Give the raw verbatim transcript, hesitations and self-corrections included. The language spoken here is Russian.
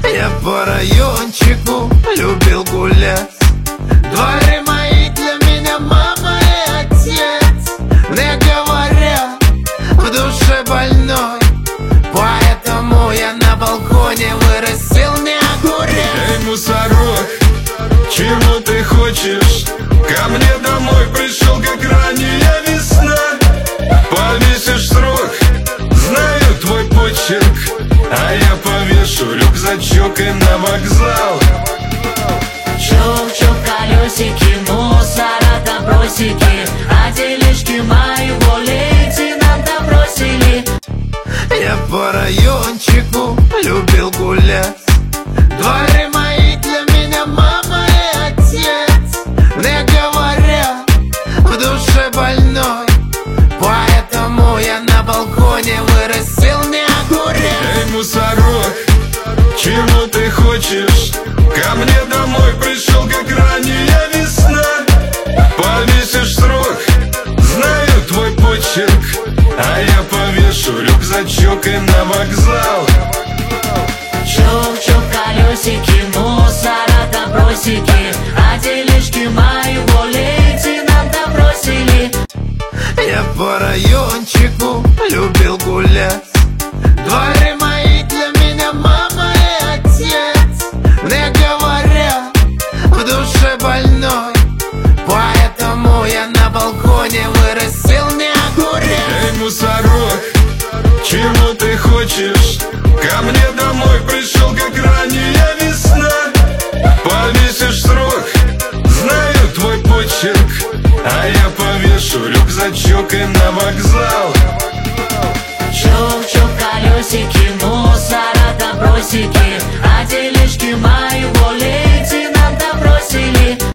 Я по райончику любил гулять. Дворы мои для меня мама и отец. Мне говорят, в душе больной, поэтому я на балконе вырастил не огурец. Эй, мусорок, чего ты хочешь? Ко мне домой пришел, как ранняя весна. Повесишь срок, знаю твой почерк, а я повешу рюкзачок и на вокзал. Чук-чук, колесики, мусора добросики, а делишки моего лейтенанта бросили. Я по райончику любил гулять. Дворы мои для меня мама и отец. Мне говорят, в душе больной, поэтому я на балконе вырастил не огурец. Эй, мусорок, чего ты хочешь? Ко мне домой пришел, как ранняя весна. Повесишь срок, знаю твой почерк, а я повешу рюкзачок и на вокзал. Чук-чук, колесики, мусора добросики, а делишки моего лейтенанта бросили. Я по райончику любил гулять. Дворы мои для меня мама и отец. Мне говорят, в душе больной, поэтому я на балконе вырастил не огурец. Эй, мусорок, чего ты хочешь? Ко мне домой пришел, как ранняя весна. Повесишь срок, знаю твой почерк, а я повешу рюкзачок и на вокзал. Чук-чук, колесики, мусора добросики, а делишки моего